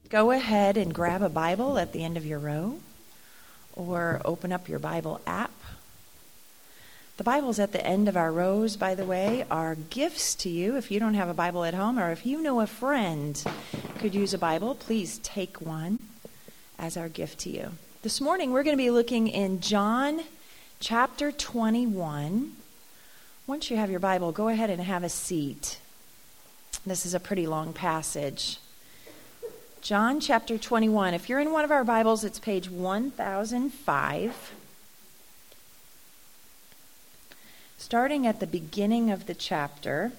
Go ahead and grab a Bible at the end of your row or open up your Bible app. The Bibles at the end of our rows, by the way, are gifts to you. If you don't have a Bible at home, or if you know a friend could use a Bible, please take one as our gift to you. This morning we're going to be looking in John chapter 21. Once you have your Bible, go ahead and have a seat. This is a pretty long passage. John chapter 21. If you're in one of our Bibles, it's page 1005. Starting at the beginning of the chapter,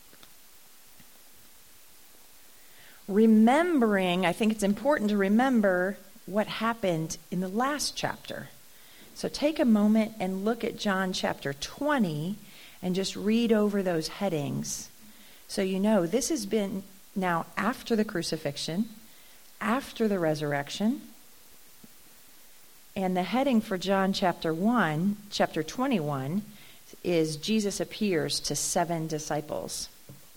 I think it's important to remember what happened in the last chapter. So take a moment and look at John chapter 20 and just read over those headings. So you know this has been now after the crucifixion, after the resurrection, and the heading for John chapter 21, is Jesus appears to 7 disciples.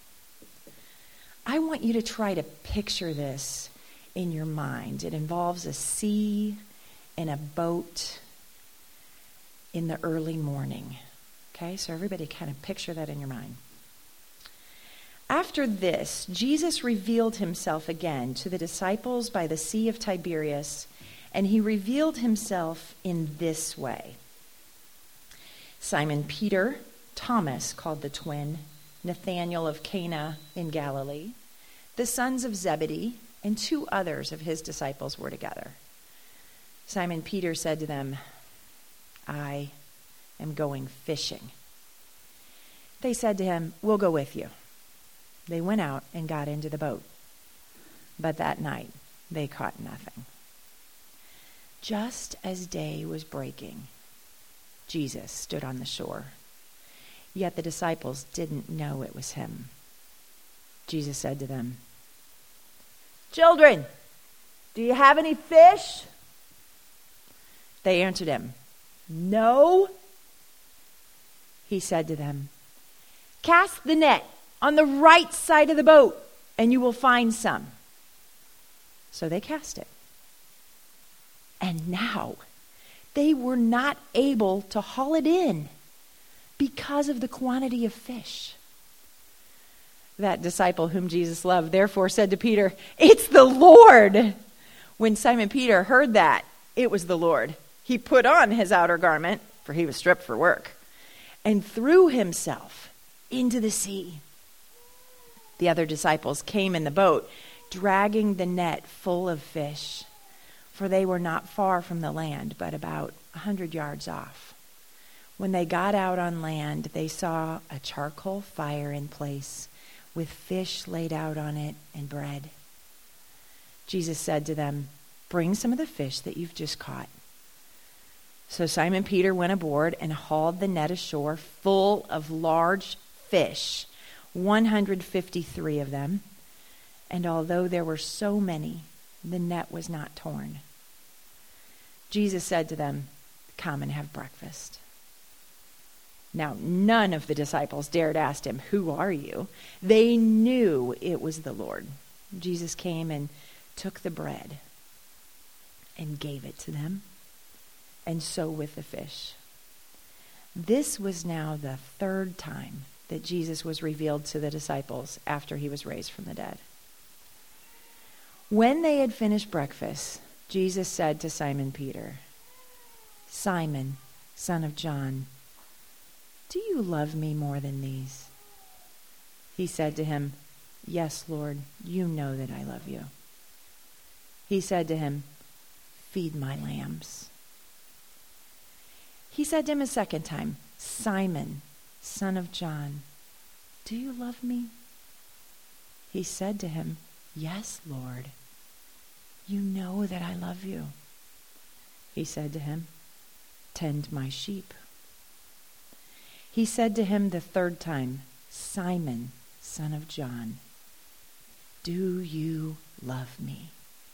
I want you to try to picture this in your mind. It involves a sea and a boat in the early morning. Okay, so everybody kind of picture that in your mind. After this, Jesus revealed himself again to the disciples by the Sea of Tiberias, and he revealed himself in this way. Simon Peter, Thomas, called the twin, Nathanael of Cana in Galilee, the sons of Zebedee, and 2 others of his disciples were together. Simon Peter said to them, "I am going fishing." They said to him, "We'll go with you." They went out and got into the boat. But that night they caught nothing. Just as day was breaking, Jesus stood on the shore. Yet the disciples didn't know it was him. Jesus said to them, "Children, do you have any fish?" They answered him, "No." He said to them, "Cast the net on the right side of the boat, and you will find some." So they cast it. And now they were not able to haul it in because of the quantity of fish. That disciple whom Jesus loved therefore said to Peter, "It's the Lord." When Simon Peter heard that it was the Lord, he put on his outer garment, for he was stripped for work, and threw himself into the sea. The other disciples came in the boat, dragging the net full of fish, for they were not far from the land, but about 100 yards off. When they got out on land, they saw a charcoal fire in place, with fish laid out on it and bread. Jesus said to them, "Bring some of the fish that you've just caught." So Simon Peter went aboard and hauled the net ashore full of large fish, 153 of them. And although there were so many, the net was not torn. Jesus said to them, "Come and have breakfast." Now, none of the disciples dared ask him, "Who are you?" They knew it was the Lord. Jesus came and took the bread and gave it to them, and so with the fish. This was now the 3rd time that Jesus was revealed to the disciples after he was raised from the dead. When they had finished breakfast, Jesus said to Simon Peter, "Simon, son of John, do you love me more than these?" He said to him, "Yes, Lord, you know that I love you." He said to him, "Feed my lambs." He said to him a second time, "Simon, son of John, do you love me?" He said to him, "Yes, Lord, you know that I love you." He said to him, "Tend my sheep." He said to him the 3rd time, "Simon, son of John, do you love me?"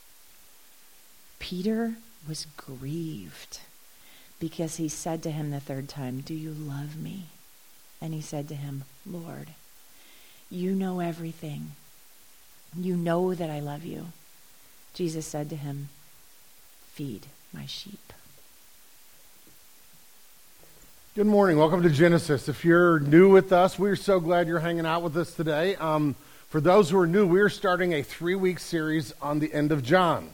Peter was grieved because he said to him the 3rd time, "Do you love me?" And he said to him, "Lord, you know everything. You know that I love you." Jesus said to him, "Feed my sheep." Good morning. Welcome to Genesis. If you're new with us, we're so glad you're hanging out with us today. For those who are new, we're starting a 3-week series on the end of John.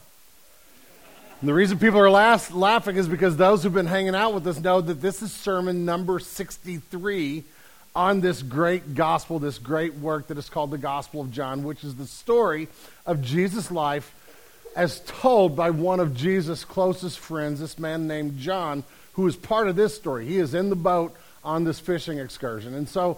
And the reason people are laughing is because those who've been hanging out with us know that this is sermon number 63 on this great gospel, this great work that is called the Gospel of John, which is the story of Jesus' life as told by one of Jesus' closest friends, this man named John, who is part of this story. He is in the boat on this fishing excursion. And so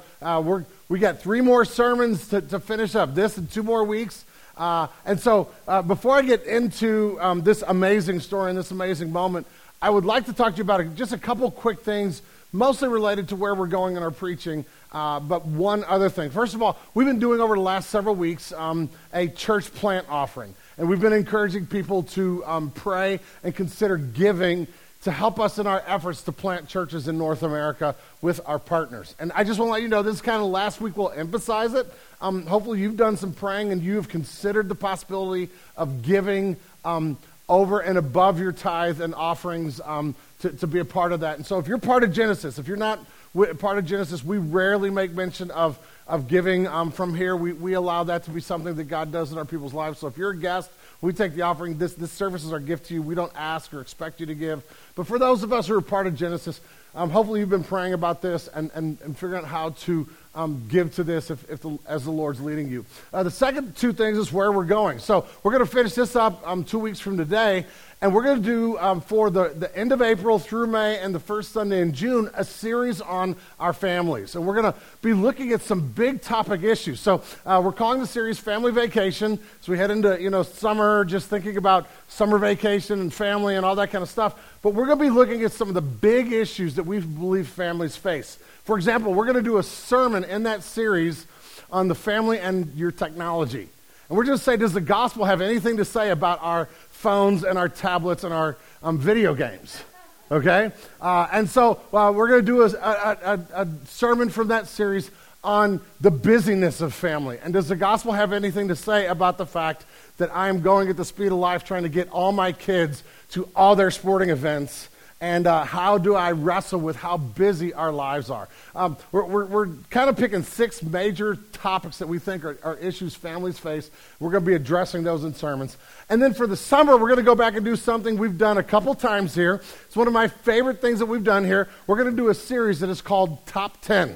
we got 3 more sermons to finish up, this in 2 more weeks. And so before I get into this amazing story and this amazing moment, I would like to talk to you about just a couple quick things, mostly related to where we're going in our preaching, but one other thing. First of all, we've been doing over the last several weeks a church plant offering. And we've been encouraging people to pray and consider giving to help us in our efforts to plant churches in North America with our partners. And I just want to let you know, this is kind of last week we'll emphasize it. Hopefully you've done some praying and you've considered the possibility of giving over and above your tithe and offerings to be a part of that. And so if you're part of Genesis, if you're not part of Genesis, we rarely make mention of giving from here. We allow that to be something that God does in our people's lives. So if you're a guest, we take the offering. This service is our gift to you. We don't ask or expect you to give. But for those of us who are part of Genesis, hopefully you've been praying about this and figuring out how to give to this as the Lord's leading you. The second 2 things is where we're going. So we're going to finish this up 2 weeks from today, and we're going to do for the end of April through May and the first Sunday in June a series on our families. And we're going to be looking at some big topic issues. So we're calling the series Family Vacation. So we head into summer, just thinking about summer vacation and family and all that kind of stuff. But we're going to be looking at some of the big issues that we believe families face. For example, we're going to do a sermon in that series on the family and your technology. And we're going to say, does the gospel have anything to say about our phones and our tablets and our video games? Okay? And so we're going to do a sermon from that series on the busyness of family. And does the gospel have anything to say about the fact that I am going at the speed of life trying to get all my kids to all their sporting events? And how do I wrestle with how busy our lives are? We're kind of picking 6 major topics that we think are issues families face. We're going to be addressing those in sermons. And then for the summer, we're going to go back and do something we've done a couple times here. It's one of my favorite things that we've done here. We're going to do a series that is called Top 10.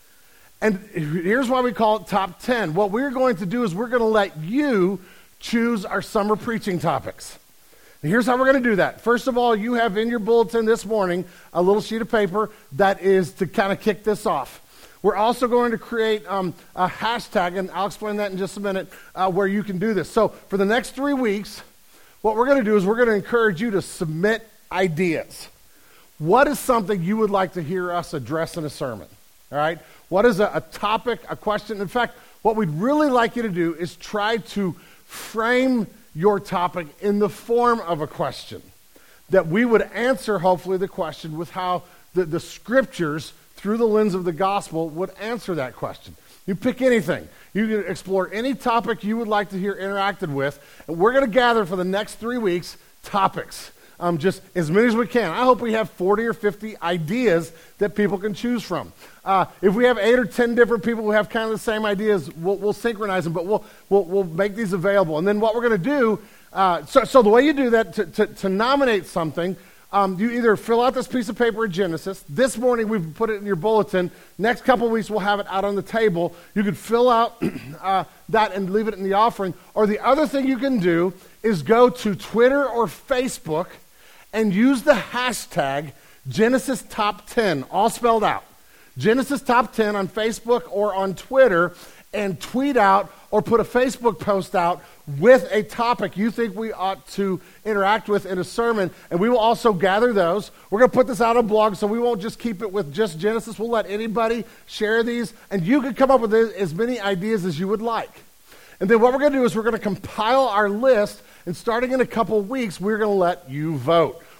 And here's why we call it Top 10. What we're going to do is we're going to let you choose our summer preaching topics. And here's how we're going to do that. First of all, you have in your bulletin this morning a little sheet of paper that is to kind of kick this off. We're also going to create a hashtag, and I'll explain that in just a minute, where you can do this. So for the next 3 weeks, what we're going to do is we're going to encourage you to submit ideas. What is something you would like to hear us address in a sermon? All right? What is a topic, a question? In fact, what we'd really like you to do is try to frame your topic in the form of a question, that we would answer, hopefully, the question with how the scriptures, through the lens of the gospel, would answer that question. You pick anything. You can explore any topic you would like to hear interacted with, and we're going to gather for the next 3 weeks topics, just as many as we can. I hope we have 40 or 50 ideas that people can choose from. If we have 8 or 10 different people who have kind of the same ideas, we'll synchronize them, but we'll make these available. And then what we're going to do, so the way you do that, to nominate something, you either fill out this piece of paper in Genesis. This morning we've put it in your bulletin. Next couple of weeks we'll have it out on the table. You could fill out that and leave it in the offering. Or the other thing you can do is go to Twitter or Facebook and use the hashtag Genesis Top 10, all spelled out. Genesis Top 10 on Facebook or on Twitter, and tweet out or put a Facebook post out with a topic you think we ought to interact with in a sermon, and we will also gather those. We're going to put this out on blog, so we won't just keep it with just Genesis. We'll let anybody share these, and you can come up with as many ideas as you would like. And then what we're going to do is we're going to compile our list, and starting in a couple weeks, we're going to let you vote.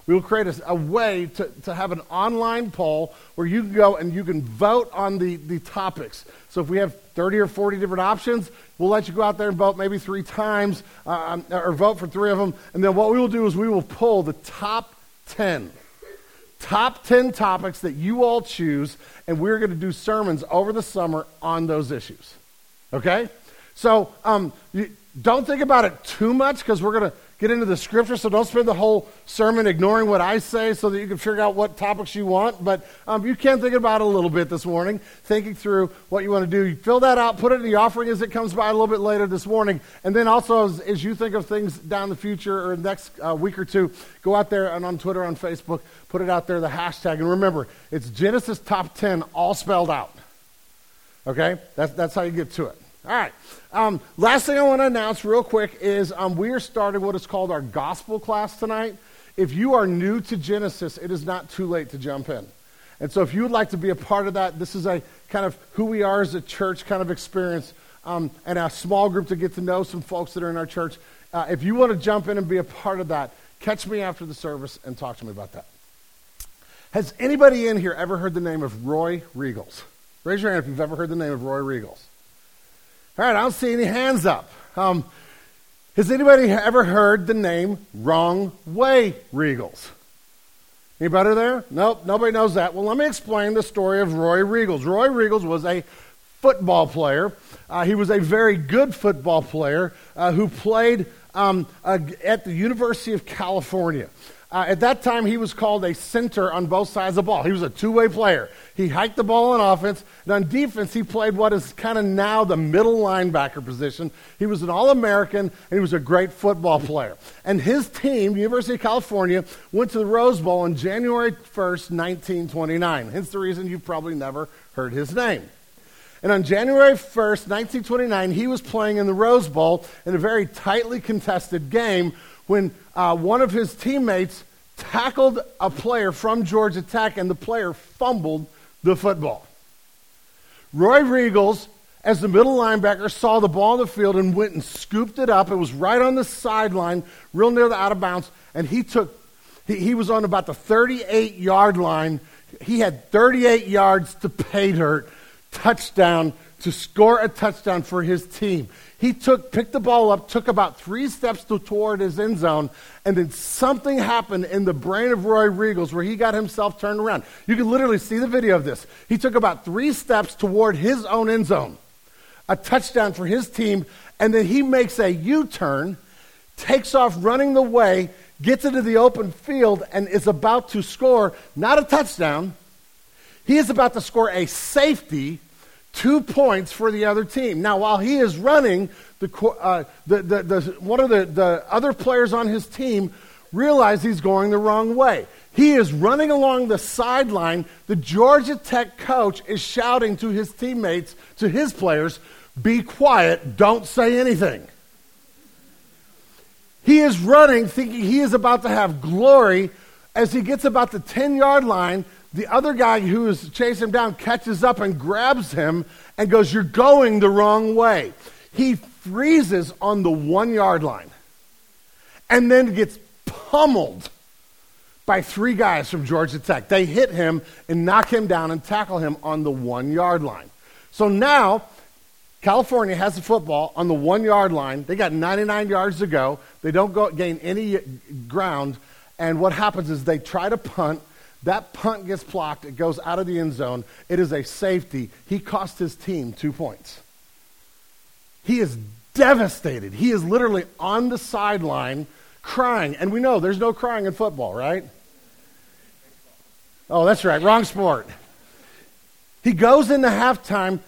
we will create a way to have an online poll where you can go and you can vote on the topics. So if we have 30 or 40 different options, we'll let you go out there and vote maybe 3 times or vote for 3 of them. And then what we will do is we will pull the top 10 topics that you all choose, and we're going to do sermons over the summer on those issues. Okay? So don't think about it too much because we're going to get into the scripture, so don't spend the whole sermon ignoring what I say so that you can figure out what topics you want. But you can think about it a little bit this morning, thinking through what you want to do. You fill that out, put it in the offering as it comes by a little bit later this morning. And then also as you think of things down the future or next week or two, go out there and on Twitter, on Facebook, put it out there, the hashtag. And remember, it's Genesis Top 10 all spelled out. Okay? That's how you get to it. All right. Last thing I want to announce real quick is we are starting what is called our gospel class tonight. If you are new to Genesis, it is not too late to jump in. And so if you would like to be a part of that, this is a kind of who we are as a church kind of experience and a small group to get to know some folks that are in our church. If you want to jump in and be a part of that, catch me after the service and talk to me about that. Has anybody in here ever heard the name of Roy Riegels? Raise your hand if you've ever heard the name of Roy Riegels. All right, I don't see any hands up. Has anybody ever heard the name Wrong Way Riegels? Anybody there? Nope, nobody knows that. Well, let me explain the story of Roy Riegels. Roy Riegels was a football player. He was a very good football player who played at the University of California. At that time, he was called a center on both sides of the ball. He was a two-way player. He hiked the ball on offense, and on defense, he played what is kind of now the middle linebacker position. He was an All-American, and he was a great football player. And his team, University of California, went to the Rose Bowl on January 1st, 1929. Hence the reason you've probably never heard his name. And on January 1st, 1929, he was playing in the Rose Bowl in a very tightly contested game when one of his teammates tackled a player from Georgia Tech, and the player fumbled the football. Roy Riegels, as the middle linebacker, saw the ball on the field and went and scooped it up. It was right on the sideline, real near the out of bounds, and he was on about the 38-yard line. He had 38 yards to pay dirt, touchdown, to score a touchdown for his team. He picked the ball up, took about 3 steps toward his end zone, and then something happened in the brain of Roy Riegels where he got himself turned around. You can literally see the video of this. He took about 3 steps toward his own end zone, a touchdown for his team, and then he makes a U-turn, takes off running the way, gets into the open field, and is about to score, not a touchdown, he is about to score a safety, 2 points for the other team. Now, while he is running, one of the other players on his team realize he's going the wrong way. He is running along the sideline. The Georgia Tech coach is shouting to his teammates, to his players, "Be quiet, don't say anything." He is running, thinking he is about to have glory. As he gets about the 10-yard line, the other guy who is chasing him down catches up and grabs him and goes, "You're going the wrong way." He freezes on the 1-yard line and then gets pummeled by 3 guys from Georgia Tech. They hit him and knock him down and tackle him on the 1-yard line. So now California has the football on the 1-yard line. They got 99 yards to go. They don't gain any ground. And what happens is they try to punt. That punt gets blocked. It goes out of the end zone. It is a safety. He cost his team 2 points. He is devastated. He is literally on the sideline crying. And we know there's no crying in football, right? Oh, that's right. Wrong sport. He goes into halftime.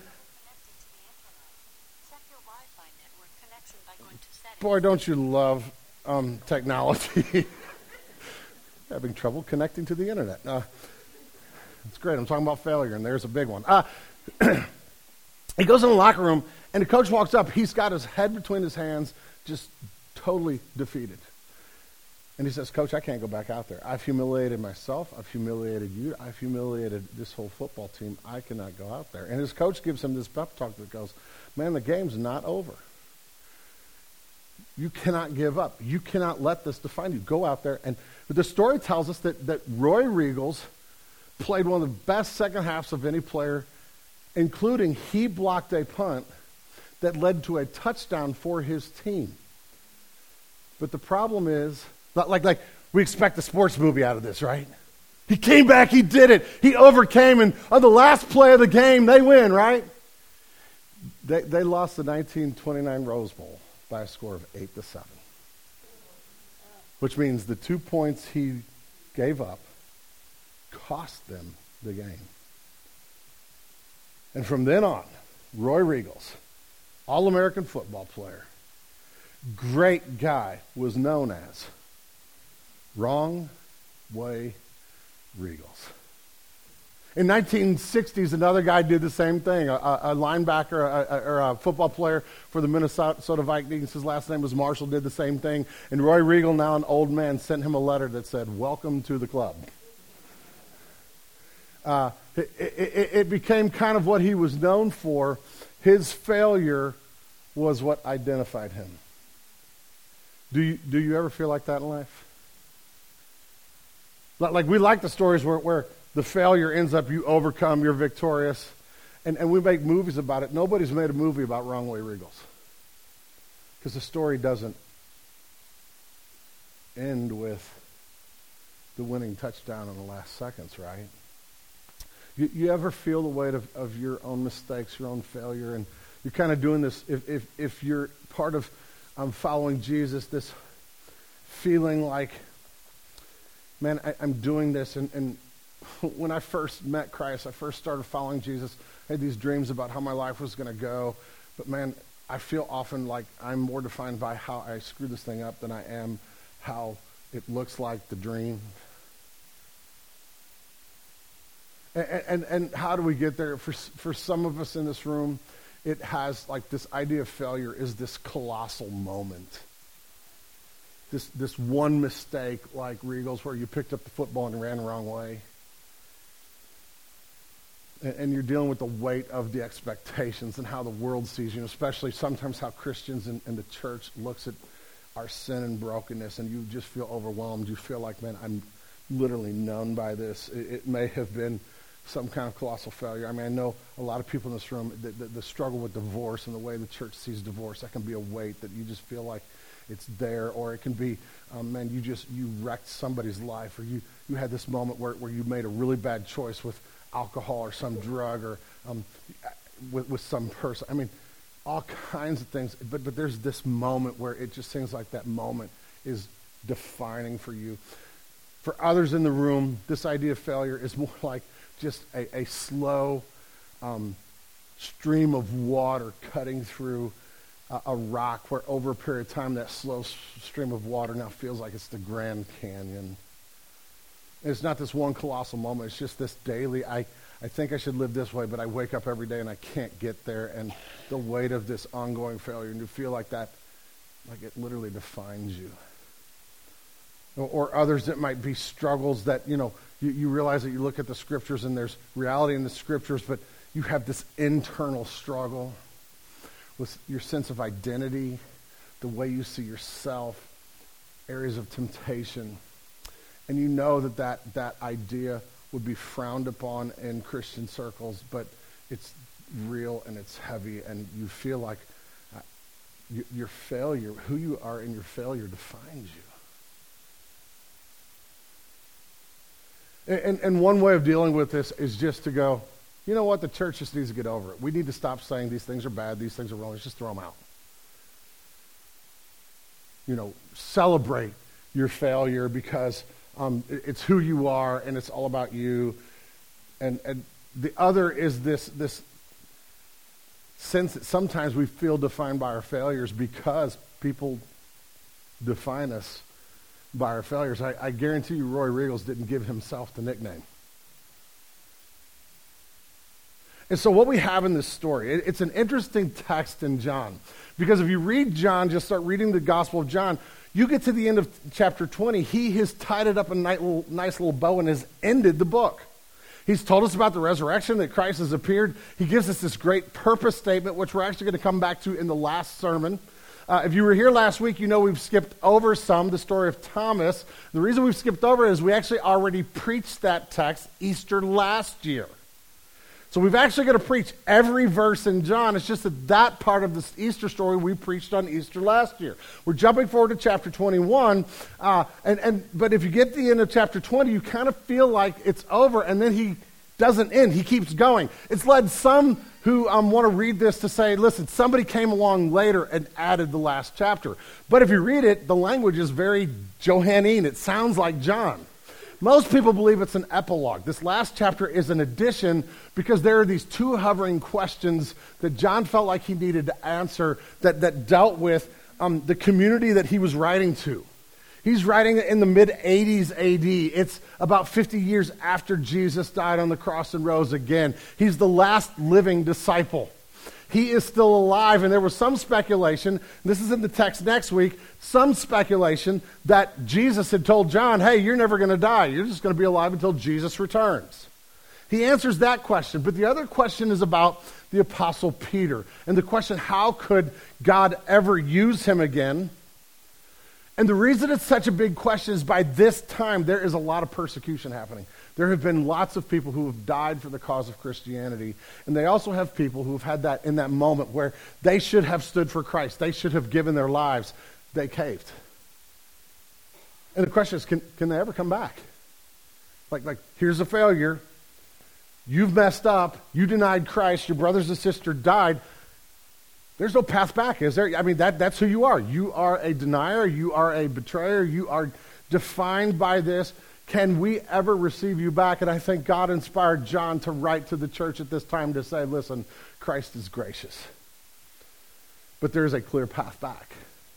Boy, don't you love technology. Having trouble connecting to the internet. It's great. I'm talking about failure, and there's a big one. He goes in the locker room, and the coach walks up. He's got his head between his hands, just totally defeated. And he says, "Coach, I can't go back out there. I've humiliated myself. I've humiliated you. I've humiliated this whole football team. I cannot go out there." And his coach gives him this pep talk that goes, "Man, the game's not over." You cannot give up. You cannot let this define you. Go out there. But the story tells us that Roy Riegels played one of the best second halves of any player, including he blocked a punt that led to a touchdown for his team. But the problem is, like we expect a sports movie out of this, right? He came back, he did it, he overcame, and on the last play of the game, they win, right? They lost the 1929 Rose Bowl by a score of 8-7. Which means the 2 points he gave up cost them the game. And from then on, Roy Riegels, All-American football player, great guy, was known as Wrong Way Riegels. In 1960s, another guy did the same thing. A linebacker or a football player for the Minnesota Vikings, his last name was Marshall, did the same thing. And Roy Riegel, now an old man, sent him a letter that said, "Welcome to the club." It became kind of what he was known for. His failure was what identified him. Do you ever feel like that in life? Like we like the stories where the failure ends up, you overcome, you're victorious. And we make movies about it. Nobody's made a movie about Wrong Way Riegels. Because the story doesn't end with the winning touchdown in the last seconds, right? You ever feel the weight of your own mistakes, your own failure, and you're kind of doing this, if you're part of following Jesus, this feeling like, man, I'm doing this, and when I first met Christ, I first started following Jesus, I had these dreams about how my life was going to go, but man, I feel often like I'm more defined by how I screw this thing up than I am how it looks like the dream. And how do we get there? For some of us in this room, it has like this idea of failure is this colossal moment. This one mistake like Riegels where you picked up the football and ran the wrong way. And you're dealing with the weight of the expectations and how the world sees you, and especially sometimes how Christians in the church looks at our sin and brokenness, and you just feel overwhelmed. You feel like, man, I'm literally known by this. It may have been some kind of colossal failure. I mean, I know a lot of people in this room, the struggle with divorce and the way the church sees divorce, that can be a weight that you just feel like it's there, or it can be, man, you wrecked somebody's life, or you had this moment where you made a really bad choice with alcohol or some drug, or with some person. I mean, all kinds of things. But there's this moment where it just seems like that moment is defining for you. For others in the room, this idea of failure is more like just a slow stream of water cutting through a rock, where over a period of time that slow stream of water now feels like it's the Grand Canyon. It's not this one colossal moment. It's just this daily, I think I should live this way, but I wake up every day and I can't get there, and the weight of this ongoing failure, and you feel like that, like it literally defines you. Or others, it might be struggles that, you realize that you look at the scriptures and there's reality in the scriptures, but you have this internal struggle with your sense of identity, the way you see yourself, areas of temptation. And you know that idea would be frowned upon in Christian circles, but it's real and it's heavy, and you feel like your failure, who you are in your failure, defines you. And one way of dealing with this is just to go, you know what, the church just needs to get over it. We need to stop saying these things are bad, these things are wrong. Let's just throw them out. Celebrate your failure because it's who you are and it's all about you. And the other is this sense that sometimes we feel defined by our failures because people define us by our failures. I guarantee you Roy Riegels didn't give himself the nickname. And so what we have in this story, it's an interesting text in John. Because if you read John, just start reading the Gospel of John, you get to the end of chapter 20, he has tied it up in a nice little bow and has ended the book. He's told us about the resurrection, that Christ has appeared. He gives us this great purpose statement, which we're actually going to come back to in the last sermon. If you were here last week, you know we've skipped over the story of Thomas. The reason we've skipped over it is we actually already preached that text Easter last year. So we've actually got to preach every verse in John. It's just that part of this Easter story we preached on Easter last year. We're jumping forward to chapter 21, but if you get to the end of chapter 20, you kind of feel like it's over, and then he doesn't end. He keeps going. It's led some who want to read this to say, listen, somebody came along later and added the last chapter. But if you read it, the language is very Johannine. It sounds like John. Most people believe it's an epilogue. This last chapter is an addition because there are these two hovering questions that John felt like he needed to answer that dealt with the community that he was writing to. He's writing in the mid-80s AD. It's about 50 years after Jesus died on the cross and rose again. He's the last living disciple. He is still alive, and there was some speculation, this is in the text next week, some speculation that Jesus had told John, hey, you're never going to die. You're just going to be alive until Jesus returns. He answers that question, but the other question is about the Apostle Peter, and the question, how could God ever use him again? And the reason it's such a big question is by this time, there is a lot of persecution happening. There have been lots of people who have died for the cause of Christianity, and they also have people who have had that in that moment where they should have stood for Christ. They should have given their lives. They caved. And the question is, can they ever come back? Like here's a failure. You've messed up. You denied Christ. Your brothers and sister died. There's no path back, is there? I mean, that's who you are. You are a denier. You are a betrayer. You are defined by this. Can we ever receive you back? And I think God inspired John to write to the church at this time to say, listen, Christ is gracious. But there is a clear path back.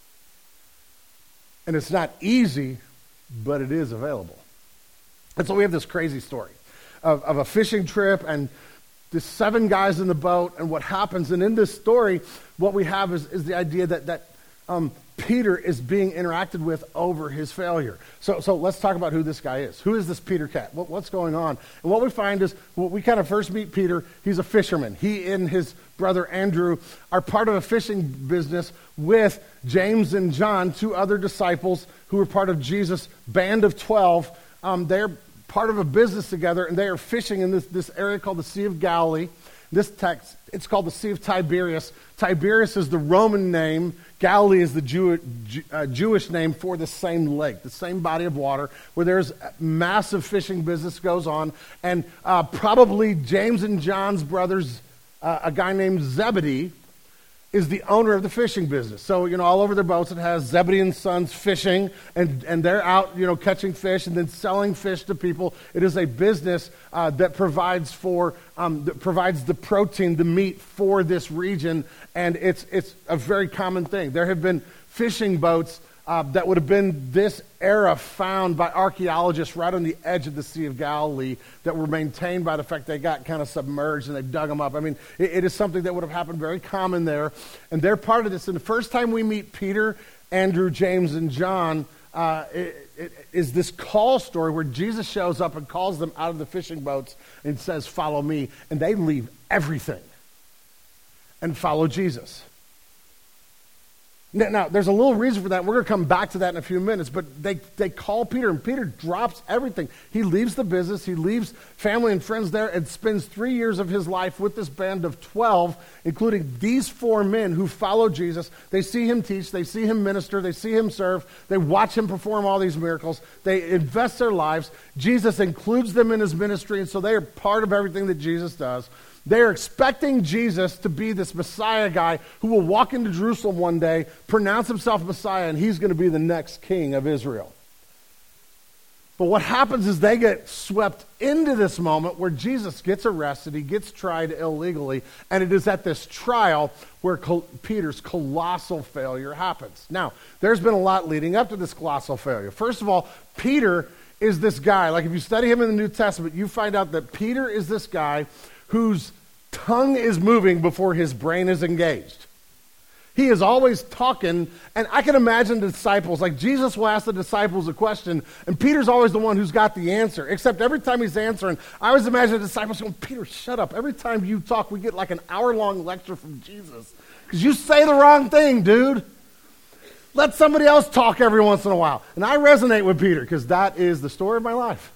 And it's not easy, but it is available. And so we have this crazy story of a fishing trip and there's 7 guys in the boat, and what happens, and in this story, what we have is the idea that Peter is being interacted with over his failure. So let's talk about who this guy is. Who is this Peter Cat? What's going on? And what we find is, we kind of first meet Peter. He's a fisherman. He and his brother Andrew are part of a fishing business with James and John, 2 other disciples who are part of Jesus' band of 12. They're part of a business together, and they are fishing in this area called the Sea of Galilee. This text, it's called the Sea of Tiberias. Tiberias is the Roman name. Galilee is the Jewish name for the same lake, the same body of water, where there's massive fishing business goes on. And probably James and John's brothers, a guy named Zebedee, is the owner of the fishing business. So, all over their boats it has Zebedee and Sons fishing, and they're out, catching fish and then selling fish to people. It is a business that provides the protein, the meat for this region, and it's a very common thing. There have been fishing boats that would have been this era found by archaeologists right on the edge of the Sea of Galilee that were maintained by the fact they got kind of submerged and they dug them up. I mean, it is something that would have happened very common there. And they're part of this. And the first time we meet Peter, Andrew, James, and John, it is this call story where Jesus shows up and calls them out of the fishing boats and says, follow me. And they leave everything and follow Jesus. Now, there's a little reason for that. We're going to come back to that in a few minutes, but they call Peter, and Peter drops everything. He leaves the business, he leaves family and friends there, and spends 3 years of his life with this band of 12, including these 4 men who follow Jesus. They see him teach, they see him minister, they see him serve, they watch him perform all these miracles, they invest their lives. Jesus includes them in his ministry, and so they are part of everything that Jesus does. They're expecting Jesus to be this Messiah guy who will walk into Jerusalem one day, pronounce himself Messiah, and he's going to be the next king of Israel. But what happens is they get swept into this moment where Jesus gets arrested, he gets tried illegally, and it is at this trial where Peter's colossal failure happens. Now, there's been a lot leading up to this colossal failure. First of all, Peter is this guy. Like if you study him in the New Testament, you find out that Peter is this guy whose tongue is moving before his brain is engaged. He is always talking, and I can imagine the disciples, like Jesus will ask the disciples a question, and Peter's always the one who's got the answer, except every time he's answering, I always imagine the disciples going, Peter, shut up. Every time you talk, we get like an hour-long lecture from Jesus, because you say the wrong thing, dude. Let somebody else talk every once in a while. And I resonate with Peter because that is the story of my life.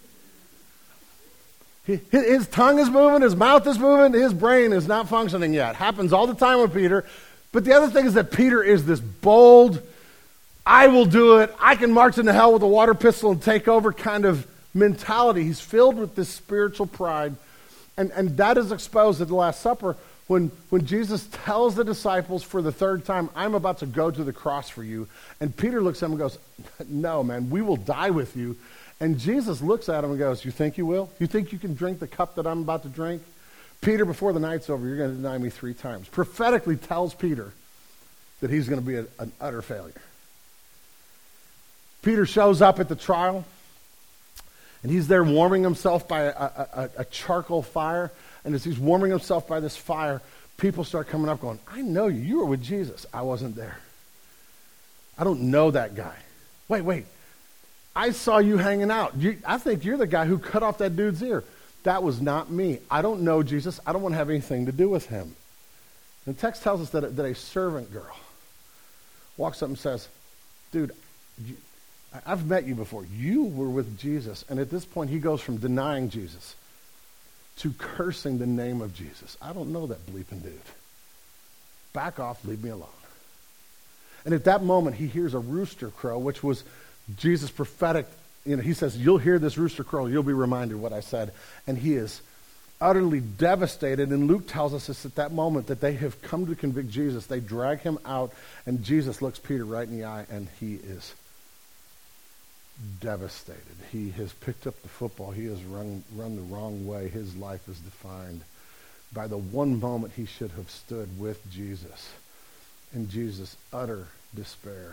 His tongue is moving, his mouth is moving, his brain is not functioning yet. Happens all the time with Peter. But the other thing is that Peter is this bold, I will do it, I can march into hell with a water pistol and take over kind of mentality. He's filled with this spiritual pride. And that is exposed at the Last Supper when Jesus tells the disciples for the third time, I'm about to go to the cross for you. And Peter looks at him and goes, no, man, we will die with you. And Jesus looks at him and goes, you think you will? You think you can drink the cup that I'm about to drink? Peter, before the night's over, you're going to deny me 3 times. Prophetically tells Peter that he's going to be an utter failure. Peter shows up at the trial, and he's there warming himself by a charcoal fire. And as he's warming himself by this fire, people start coming up going, I know you. You were with Jesus. I wasn't there. I don't know that guy. Wait. I saw you hanging out. I think you're the guy who cut off that dude's ear. That was not me. I don't know Jesus. I don't want to have anything to do with him. And the text tells us that a servant girl walks up and says, dude, I've met you before. You were with Jesus. And at this point, he goes from denying Jesus to cursing the name of Jesus. I don't know that bleeping dude. Back off, leave me alone. And at that moment, he hears a rooster crow, which was Jesus' prophetic, he says, you'll hear this rooster crow, you'll be reminded what I said. And he is utterly devastated. And Luke tells us it's at that moment that they have come to convict Jesus. They drag him out, and Jesus looks Peter right in the eye, and he is devastated. He has picked up the football. He has run the wrong way. His life is defined by the one moment he should have stood with Jesus. In Jesus' utter despair.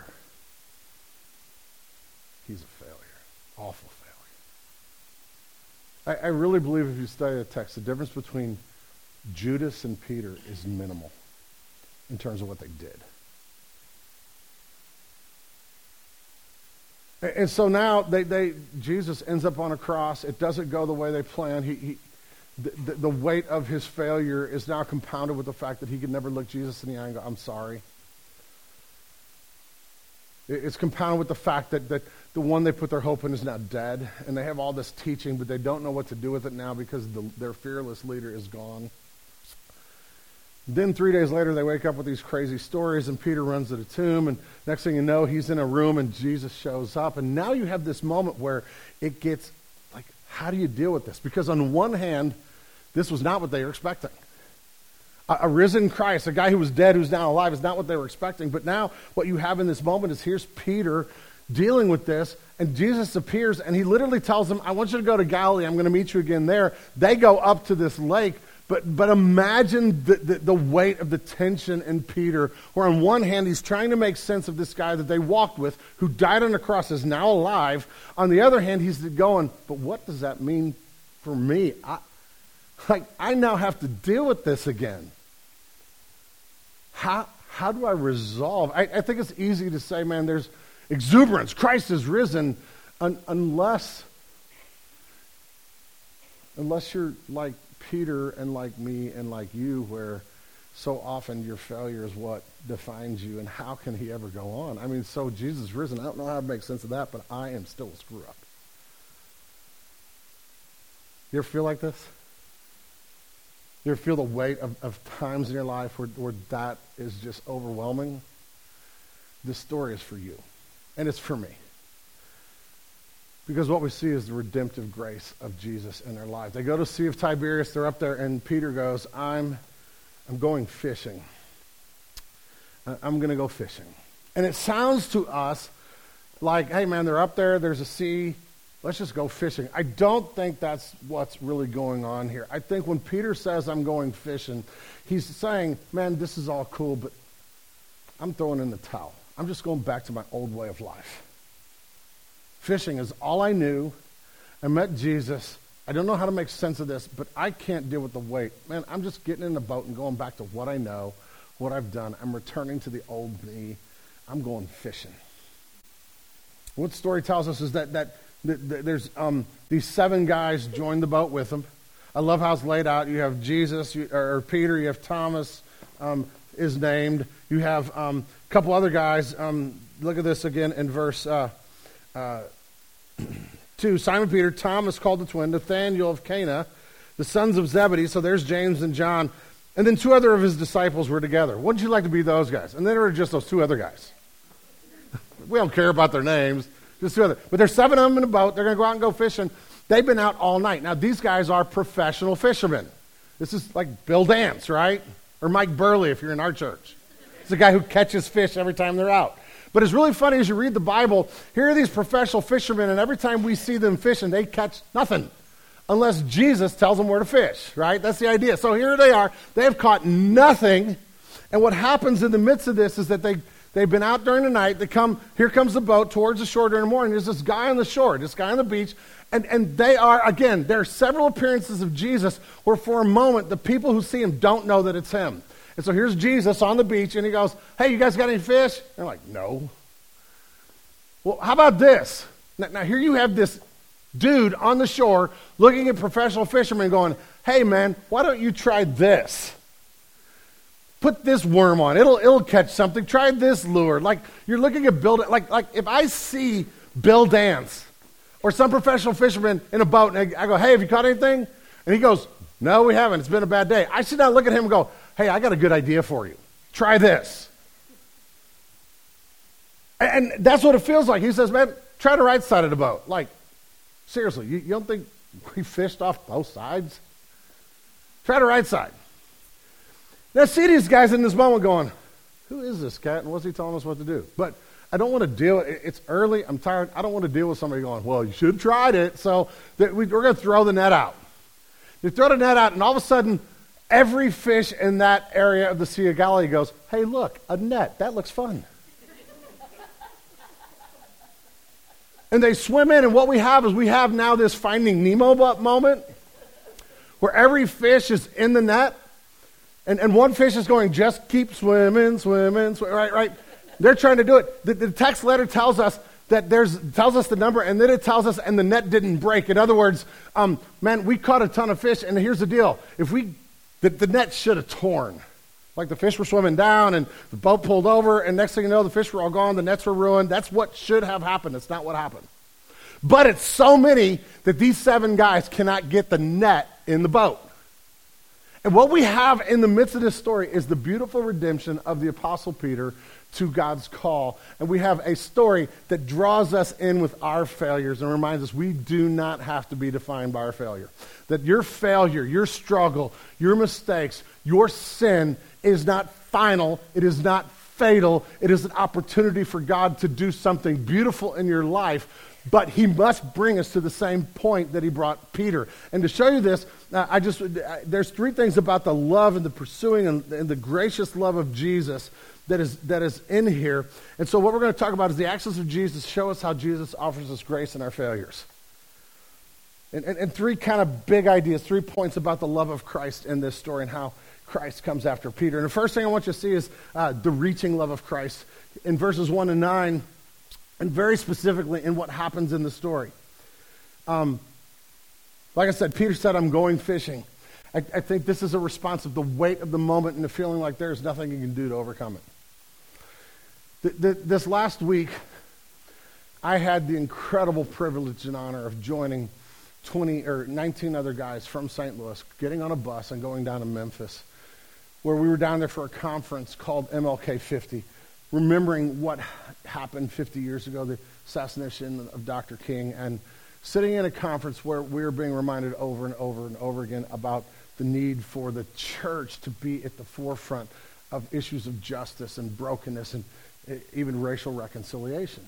He's a failure. Awful failure. I really believe if you study the text, the difference between Judas and Peter is minimal in terms of what they did. And so now Jesus ends up on a cross. It doesn't go the way they planned. The weight of his failure is now compounded with the fact that he could never look Jesus in the eye and go, I'm sorry. It's compounded with the fact that the one they put their hope in is now dead, and they have all this teaching, but they don't know what to do with it now because their fearless leader is gone. Then 3 days later, they wake up with these crazy stories, and Peter runs to the tomb, and next thing you know, he's in a room, and Jesus shows up. And now you have this moment where it gets, like, how do you deal with this? Because on one hand, this was not what they were expecting. A risen Christ, a guy who was dead, who's now alive, is not what they were expecting. But now what you have in this moment is here's Peter dealing with this, and Jesus appears, and he literally tells them, I want you to go to Galilee. I'm going to meet you again there. They go up to this lake. But imagine the weight of the tension in Peter, where on one hand he's trying to make sense of this guy that they walked with, who died on the cross, is now alive. On the other hand, he's going, but what does that mean for me? I now have to deal with this again. How do I resolve? I think it's easy to say, man, there's exuberance. Christ is risen, unless you're like Peter and like me and like you, where so often your failure is what defines you, and how can he ever go on? I mean, so Jesus is risen. I don't know how to make sense of that, but I am still a screw-up. You ever feel like this? You ever feel the weight of times in your life where that is just overwhelming? This story is for you, and it's for me. Because what we see is the redemptive grace of Jesus in their life. They go to the Sea of Tiberias, they're up there, and Peter goes, I'm going fishing. I'm going to go fishing. And it sounds to us like, hey man, they're up there, there's a sea, let's just go fishing. I don't think that's what's really going on here. I think when Peter says I'm going fishing, he's saying, man, this is all cool, but I'm throwing in the towel. I'm just going back to my old way of life. Fishing is all I knew. I met Jesus. I don't know how to make sense of this, but I can't deal with the weight. Man, I'm just getting in the boat and going back to what I know, what I've done. I'm returning to the old me. I'm going fishing. What the story tells us is that there's these 7 guys joined the boat with him. I love how it's laid out. You have Jesus, or Peter. You have Thomas is named. You have A couple other guys. Look at this again in verse 2. Simon Peter, Thomas called the twin, Nathanael of Cana, the sons of Zebedee. So there's James and John. And then 2 other of his disciples were together. Wouldn't you like to be those guys? And then there were just those 2 other guys. We don't care about their names. Just 2 other. But there's 7 of them in a boat. They're going to go out and go fishing. They've been out all night. Now, these guys are professional fishermen. This is like Bill Dance, right? Or Mike Burley if you're in our church. It's the guy who catches fish every time they're out. But it's really funny as you read the Bible, here are these professional fishermen, and every time we see them fishing, they catch nothing. Unless Jesus tells them where to fish, right? That's the idea. So here they are. They have caught nothing. And what happens in the midst of this is that they've been out during the night. Here comes the boat towards the shore during the morning. There's this guy on the shore, this guy on the beach. And they are, again, there are several appearances of Jesus where for a moment the people who see him don't know that it's him. And so here's Jesus on the beach, and he goes, hey, you guys got any fish? They're like, no. Well, how about this? Now here you have this dude on the shore looking at professional fishermen going, hey, man, why don't you try this? Put this worm on. It'll catch something. Try this lure. Like, you're looking at Bill, like if I see Bill Dance or some professional fisherman in a boat, and I go, hey, have you caught anything? And he goes, no, we haven't. It's been a bad day. I should not look at him and go, hey, I got a good idea for you. Try this. And that's what it feels like. He says, man, try the right side of the boat. Like, seriously, you don't think we fished off both sides? Try the right side. Now, see these guys in this moment going, who is this cat and what's he telling us what to do? But I don't want to deal with it. It's early. I'm tired. I don't want to deal with somebody going, well, you should have tried it. So we're going to throw the net out. They throw the net out, and all of a sudden, every fish in that area of the Sea of Galilee goes, hey, look, a net. That looks fun. And they swim in, and what we have is we have now this Finding Nemo moment where every fish is in the net, and one fish is going, just keep swimming, right? They're trying to do it. The text letter tells us that tells us the number, and then it tells us, and the net didn't break. In other words, man, we caught a ton of fish, and here's the deal. The net should have torn. Like the fish were swimming down and the boat pulled over, and next thing you know, the fish were all gone, the nets were ruined. That's what should have happened. It's not what happened. But it's so many that these 7 guys cannot get the net in the boat. And what we have in the midst of this story is the beautiful redemption of the Apostle Peter to God's call. And we have a story that draws us in with our failures and reminds us we do not have to be defined by our failure. That your failure, your struggle, your mistakes, your sin is not final. It is not fatal. It is an opportunity for God to do something beautiful in your life. But he must bring us to the same point that he brought Peter. And to show you this, there's 3 things about the love and the pursuing and the gracious love of Jesus that is in here. And so what we're going to talk about is the actions of Jesus show us how Jesus offers us grace in our failures. And 3 kind of big ideas, 3 points about the love of Christ in this story and how Christ comes after Peter. And the first thing I want you to see is the reaching love of Christ in verses 1 and 9, and very specifically in what happens in the story. Like I said, Peter said, I'm going fishing. I think this is a response of the weight of the moment and the feeling like there's nothing you can do to overcome it. This last week, I had the incredible privilege and honor of joining 19 other guys from St. Louis, getting on a bus and going down to Memphis, where we were down there for a conference called MLK 50, remembering what happened 50 years ago, the assassination of Dr. King, and sitting in a conference where we were being reminded over and over and over again about the need for the church to be at the forefront of issues of justice and brokenness and even racial reconciliation.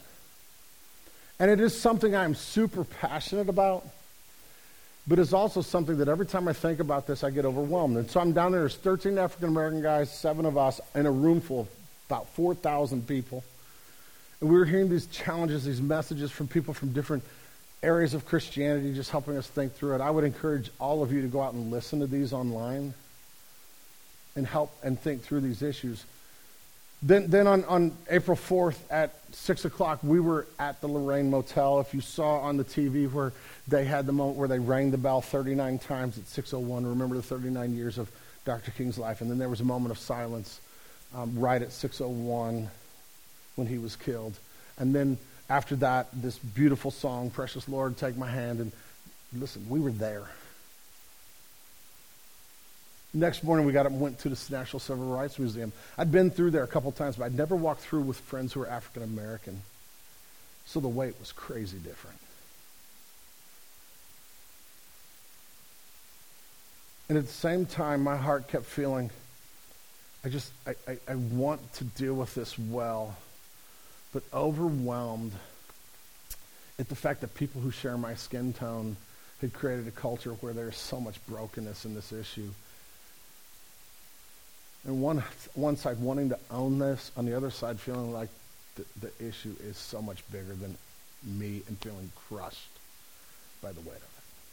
And it is something I'm super passionate about, but it's also something that every time I think about this, I get overwhelmed. And so I'm down there, there's 13 African-American guys, 7 of us, in a room full of about 4,000 people. And we were hearing these challenges, these messages from people from different areas of Christianity, just helping us think through it. I would encourage all of you to go out and listen to these online and help and think through these issues. Then on April 4th at 6 o'clock, we were at the Lorraine Motel. If you saw on the TV where they had the moment where they rang the bell 39 times at 6:01, remember the 39 years of Dr. King's life. And then there was a moment of silence right at 6:01 when he was killed. And then after that, this beautiful song, Precious Lord, Take My Hand. And listen, we were there. Next morning, we got up and went to the National Civil Rights Museum. I'd been through there a couple times, but I'd never walked through with friends who were African American. So the wait was crazy different. And at the same time, my heart kept feeling, I want to deal with this well, but overwhelmed at the fact that people who share my skin tone had created a culture where there's so much brokenness in this issue. And one side wanting to own this, on the other side feeling like the issue is so much bigger than me and feeling crushed by the weight of it.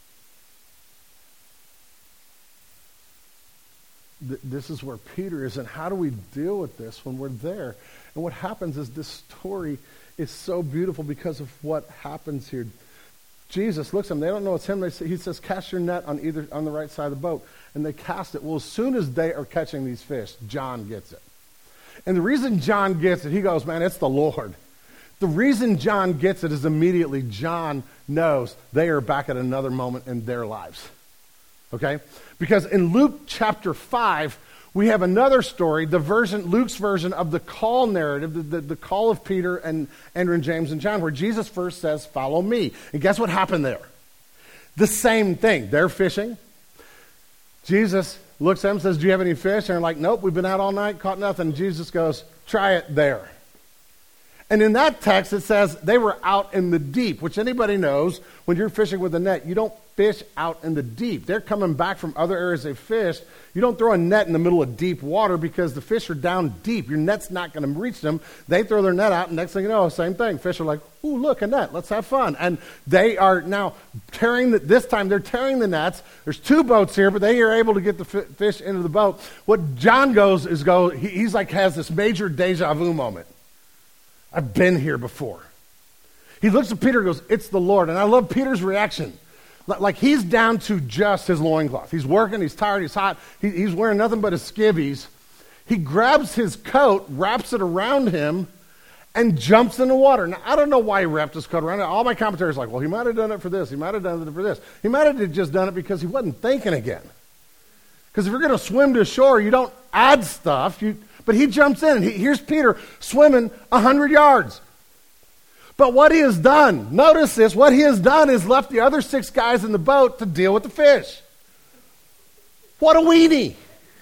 This is where Peter is, and how do we deal with this when we're there? And what happens is this story is so beautiful because of what happens here. Jesus looks at them. They don't know it's him. He says, cast your net on the right side of the boat. And they cast it. Well, as soon as they are catching these fish, John gets it. And the reason John gets it, he goes, man, it's the Lord. The reason John gets it is immediately John knows they are back at another moment in their lives. Okay? Because in Luke chapter 5, we have another story, Luke's version of the call narrative, the call of Peter and Andrew and James and John, where Jesus first says, follow me. And guess what happened there? The same thing. They're fishing. Jesus looks at them and says, do you have any fish? And they're like, nope, we've been out all night, caught nothing. Jesus goes, try it there. And in that text, it says they were out in the deep, which anybody knows when you're fishing with a net, you don't fish out in the deep. They're coming back from other areas they fished. You don't throw a net in the middle of deep water because the fish are down deep. Your net's not going to reach them. They throw their net out, and next thing you know, same thing. Fish are like, ooh, look, a net. Let's have fun. And they are now this time they're tearing the nets. There's two boats here, but they are able to get the fish into the boat. What John he's like has this major deja vu moment. I've been here before. He looks at Peter and goes, it's the Lord. And I love Peter's reaction. Like he's down to just his loincloth. He's working, he's tired, he's hot. He's wearing nothing but his skivvies. He grabs his coat, wraps it around him, and jumps in the water. Now, I don't know why he wrapped his coat around it. All my commentators are like, well, he might have done it for this. He might have done it for this. He might have just done it because he wasn't thinking again. Because if you're going to swim to shore, you don't add stuff. But he jumps in, and here's Peter swimming 100 yards. But what he has done, notice this, what he has done is left the other 6 guys in the boat to deal with the fish. What a weenie.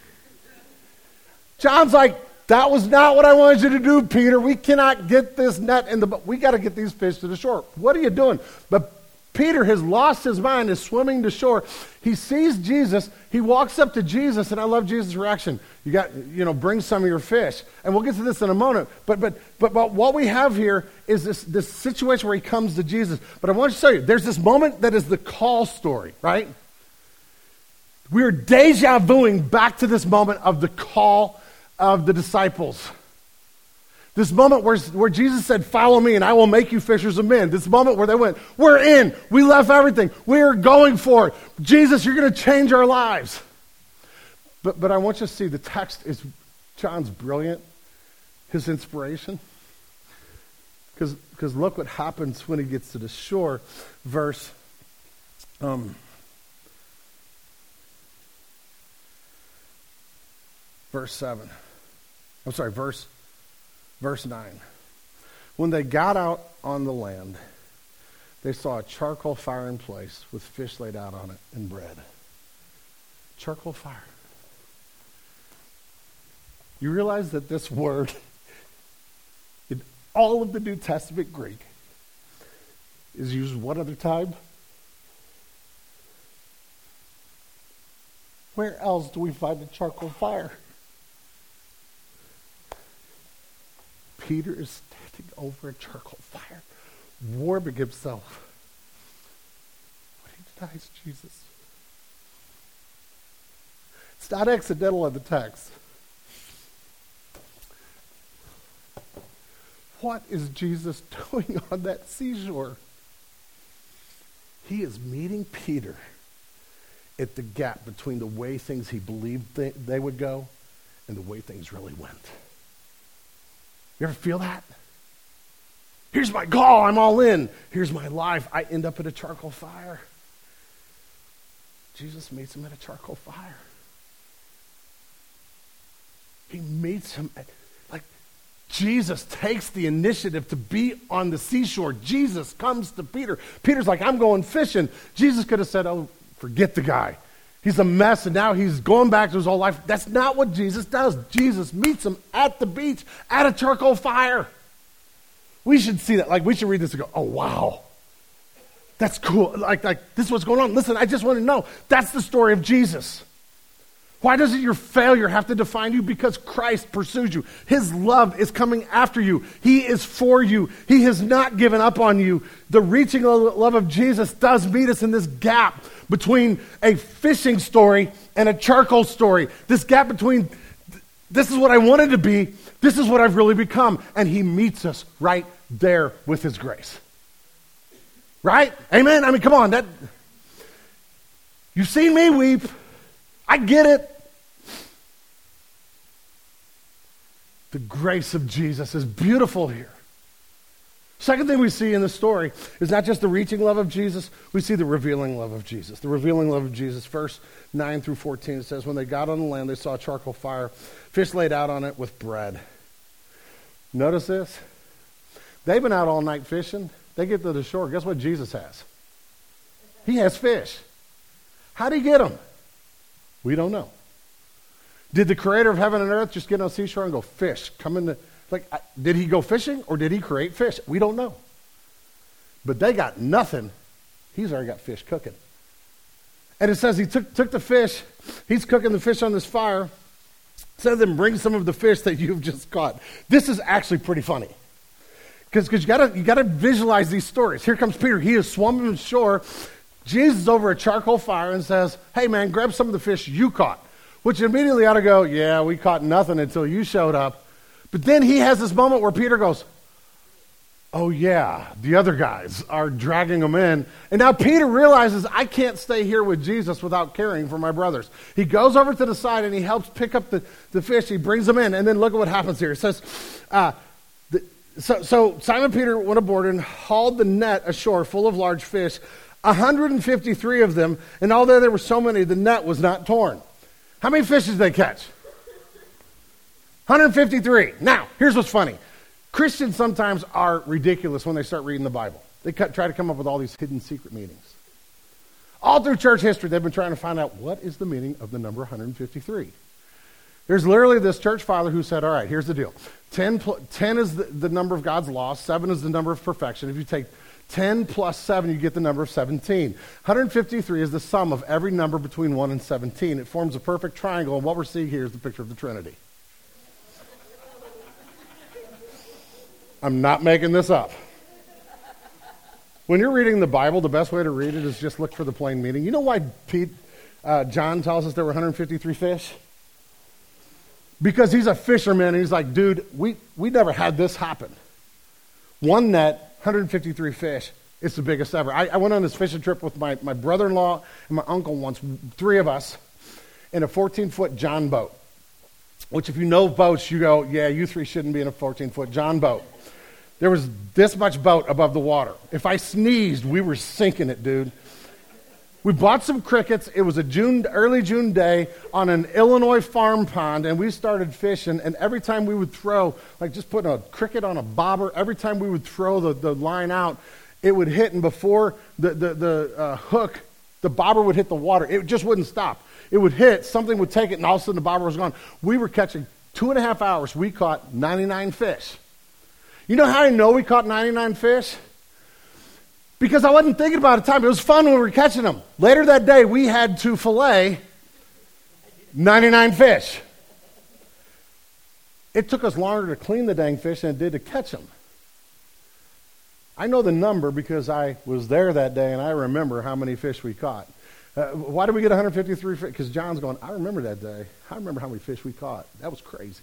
John's like, that was not what I wanted you to do, Peter. We cannot get this net in the boat. We got to get these fish to the shore. What are you doing? But Peter has lost his mind, is swimming to shore. He sees Jesus. He walks up to Jesus, and I love Jesus' reaction. Bring some of your fish. And we'll get to this in a moment. But what we have here is this situation where he comes to Jesus. But I want to show you, there's this moment that is the call story, right? We're deja vuing back to this moment of the call of the disciples. This moment where Jesus said, follow me and I will make you fishers of men. This moment where they went, we're in. We left everything. We are going for it. Jesus, you're going to change our lives. But I want you to see the text is John's brilliant, his inspiration. Because look what happens when he gets to the shore. Verse 7. I'm sorry, verse 9. When they got out on the land, they saw a charcoal fire in place with fish laid out on it and bread. Charcoal fire. You realize that this word, in all of the New Testament Greek, is used what other time? Where else do we find a charcoal fire? Peter is standing over a charcoal fire, warming himself. But he denies Jesus. It's not accidental in the text. What is Jesus doing on that seashore? He is meeting Peter at the gap between the way things he believed they would go and the way things really went. You ever feel that? Here's my call. I'm all in. Here's my life. I end up at a charcoal fire. Jesus meets him at a charcoal fire. He meets him at, Jesus takes the initiative to be on the seashore. Jesus comes to Peter. Peter's like, I'm going fishing. Jesus could have said, oh, forget the guy. He's a mess, and now he's going back to his old life. That's not what Jesus does. Jesus meets him at the beach, at a charcoal fire. We should see that. We should read this and go, oh, wow. That's cool. Like this is what's going on. Listen, I just want to know. That's the story of Jesus. Why doesn't your failure have to define you? Because Christ pursues you. His love is coming after you. He is for you. He has not given up on you. The reaching love of Jesus does meet us in this gap between a fishing story and a charcoal story. This gap between, this is what I wanted to be, this is what I've really become. And he meets us right there with his grace. Right? Amen? I mean, come on. You've seen me weep. I get it. The grace of Jesus is beautiful here. Second thing we see in the story is not just the reaching love of Jesus, we see the revealing love of Jesus. The revealing love of Jesus. Verse 9 through 14, it says, when they got on the land, they saw a charcoal fire, fish laid out on it with bread. Notice this. They've been out all night fishing. They get to the shore. Guess what Jesus has? He has fish. How did he get them? We don't know. Did the creator of heaven and earth just get on the seashore and go, fish, come in the... did he go fishing or did he create fish? We don't know. But they got nothing. He's already got fish cooking. And it says he took the fish. He's cooking the fish on this fire. It says then bring some of the fish that you've just caught. This is actually pretty funny. Because you gotta visualize these stories. Here comes Peter. He is swimming ashore. Jesus is over a charcoal fire and says, hey man, grab some of the fish you caught. Which immediately ought to go, yeah, we caught nothing until you showed up. But then he has this moment where Peter goes, oh yeah, the other guys are dragging them in. And now Peter realizes, I can't stay here with Jesus without caring for my brothers. He goes over to the side and he helps pick up the fish. He brings them in. And then look at what happens here. It says, so Simon Peter went aboard and hauled the net ashore full of large fish, 153 of them. And although there were so many, the net was not torn. How many fish did they catch? 153. Now, here's what's funny. Christians sometimes are ridiculous when they start reading the Bible. They try to come up with all these hidden secret meanings. All through church history, they've been trying to find out what is the meaning of the number 153. There's literally this church father who said, all right, here's the deal. 10 is the number of God's law. 7 is the number of perfection. If you take 10 plus 7, you get the number of 17. 153 is the sum of every number between 1 and 17. It forms a perfect triangle, and what we're seeing here is the picture of the Trinity. I'm not making this up. When you're reading the Bible, the best way to read it is just look for the plain meaning. You know why John tells us there were 153 fish? Because he's a fisherman, and he's like, dude, we never had this happen. One net, 153 fish. It's the biggest ever. I went on this fishing trip with my brother-in-law and my uncle once, 3 of us, in a 14-foot John boat. Which if you know boats, you go, yeah, you 3 shouldn't be in a 14-foot John boat. There was this much boat above the water. If I sneezed, we were sinking it, dude. We bought some crickets. It was early June day on an Illinois farm pond, and we started fishing. And every time we would throw, just putting a cricket on a bobber, every time we would throw the line out, it would hit. And before the hook, the bobber would hit the water. It just wouldn't stop. It would hit, something would take it, and all of a sudden the bobber was gone. We were catching 2.5 hours. We caught 99 fish. You know how I know we caught 99 fish? Because I wasn't thinking about it at the time. It was fun when we were catching them. Later that day, we had to fillet 99 fish. It took us longer to clean the dang fish than it did to catch them. I know the number because I was there that day and I remember how many fish we caught. Why did we get 153 fish? Because John's going, I remember that day. I remember how many fish we caught. That was crazy.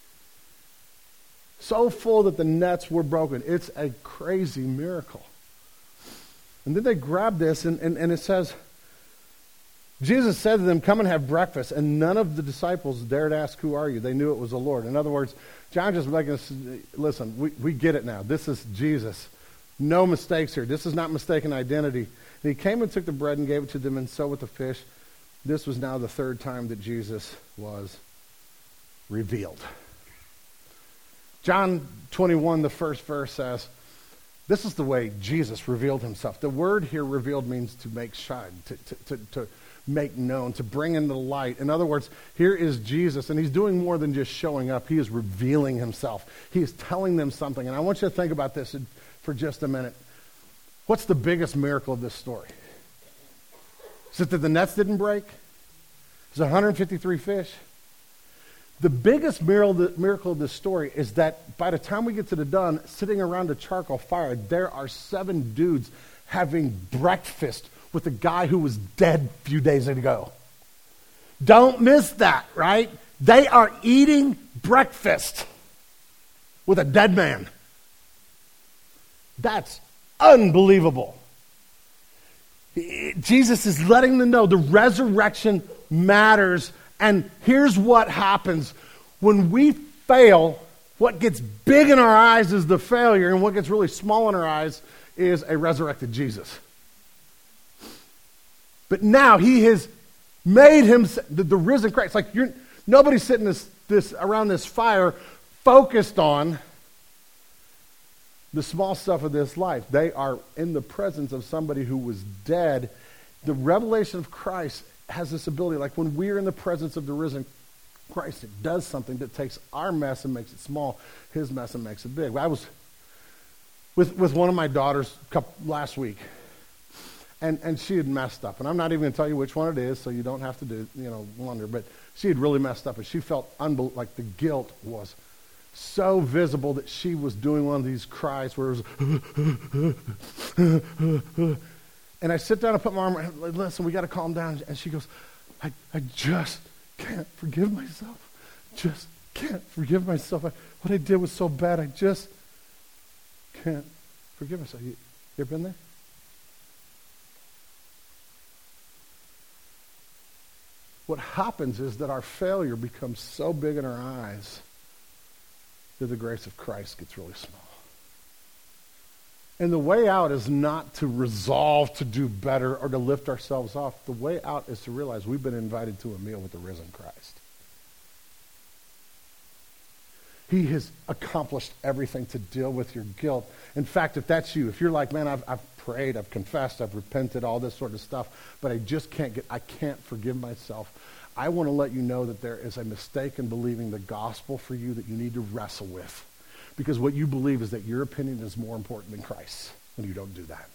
So full that the nets were broken. It's a crazy miracle. And then they grab this, and it says, Jesus said to them, come and have breakfast. And none of the disciples dared ask, who are you? They knew it was the Lord. In other words, John just making us, listen, we get it now. This is Jesus. No mistakes here. This is not mistaken identity. And he came and took the bread and gave it to them, and so with the fish. This was now the third time that Jesus was revealed. John 21, the first verse says, this is the way Jesus revealed himself. The word here, revealed, means to make shine, to make known, to bring into light. In other words, here is Jesus, and he's doing more than just showing up. He is revealing himself. He is telling them something. And I want you to think about this for just a minute. What's the biggest miracle of this story? Is it that the nets didn't break? Is it 153 fish? The biggest miracle of this story is that by the time we get to the done, sitting around a charcoal fire, there are 7 dudes having breakfast with a guy who was dead a few days ago. Don't miss that, right? They are eating breakfast with a dead man. That's unbelievable. Jesus is letting them know the resurrection matters. And here's what happens. When we fail, what gets big in our eyes is the failure, and what gets really small in our eyes is a resurrected Jesus. But now he has made him the risen Christ. Like nobody's sitting this around this fire focused on the small stuff of this life. They are in the presence of somebody who was dead. The revelation of Christ has this ability, like when we're in the presence of the risen Christ, it does something that takes our mess and makes it small, his mess and makes it big. I was with one of my daughters last week, and she had messed up. And I'm not even going to tell you which one it is, so you don't have to wonder. But she had really messed up, and she felt like the guilt was so visible that she was doing one of these cries where it was, and I sit down and put my arm around, listen, we got to calm down. And she goes, I just can't forgive myself. Just can't forgive myself. What I did was so bad. I just can't forgive myself. You ever been there? What happens is that our failure becomes so big in our eyes that the grace of Christ gets really small. And the way out is not to resolve to do better or to lift ourselves off. The way out is to realize we've been invited to a meal with the risen Christ. He has accomplished everything to deal with your guilt. In fact, if that's you, if you're like, man, I've prayed, I've confessed, I've repented, all this sort of stuff, but I can't forgive myself. I want to let you know that there is a mistake in believing the gospel for you that you need to wrestle with. Because what you believe is that your opinion is more important than Christ's when you don't do that.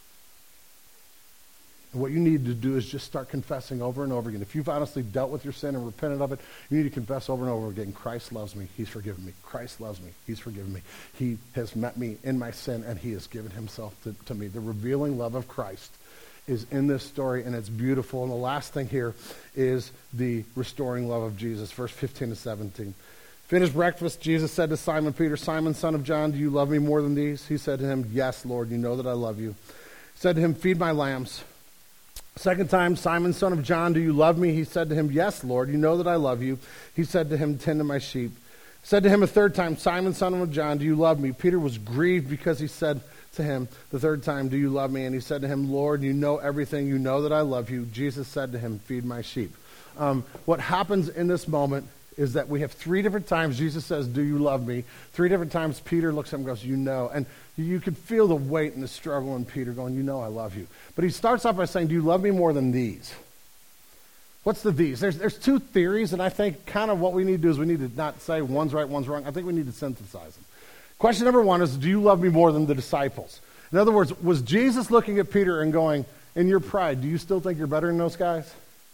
And what you need to do is just start confessing over and over again. If you've honestly dealt with your sin and repented of it, you need to confess over and over again, Christ loves me, he's forgiven me. Christ loves me, he's forgiven me. He has met me in my sin, and he has given himself to me. The revealing love of Christ is in this story, and it's beautiful. And the last thing here is the restoring love of Jesus, verse 15 to 17. Finished breakfast, Jesus said to Simon Peter, Simon, son of John, do you love me more than these? He said to him, yes, Lord, you know that I love you. He said to him, feed my lambs. Second time, Simon, son of John, do you love me? He said to him, yes, Lord, you know that I love you. He said to him, tend to my sheep. He said to him a third time, Simon, son of John, do you love me? Peter was grieved because he said to him the third time, do you love me? And he said to him, Lord, you know everything. You know that I love you. Jesus said to him, feed my sheep. What happens in this moment is that we have 3 different times Jesus says, do you love me? 3 different times Peter looks at him and goes, you know. And you can feel the weight and the struggle in Peter going, you know I love you. But he starts off by saying, do you love me more than these? What's the these? There's 2 theories, and I think kind of what we need to do is we need to not say one's right, one's wrong. I think we need to synthesize them. Question number 1 is, do you love me more than the disciples? In other words, was Jesus looking at Peter and going, in your pride, do you still think you're better than those guys?